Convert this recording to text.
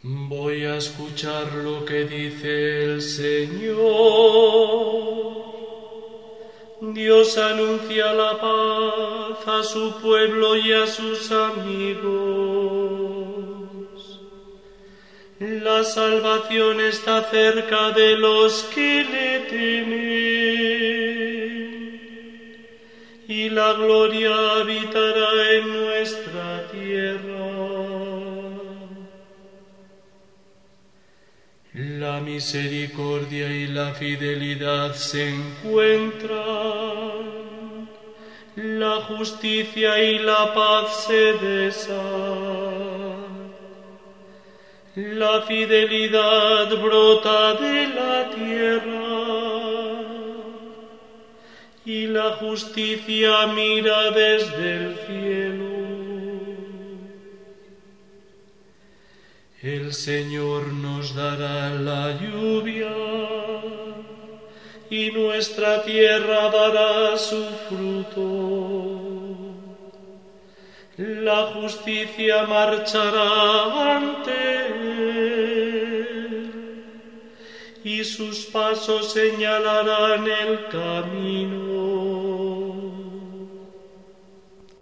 Voy a escuchar lo que dice el Señor. Dios anuncia la paz a su pueblo y a sus amigos. La salvación está cerca de los que le temen, y la gloria habitará en nuestra tierra. La misericordia y la fidelidad se encuentran, la justicia y la paz se besan. La fidelidad brota de la tierra y la justicia mira desde el cielo. El Señor nos dará la lluvia y nuestra tierra dará su fruto. La justicia marchará ante él y sus pasos señalarán el camino.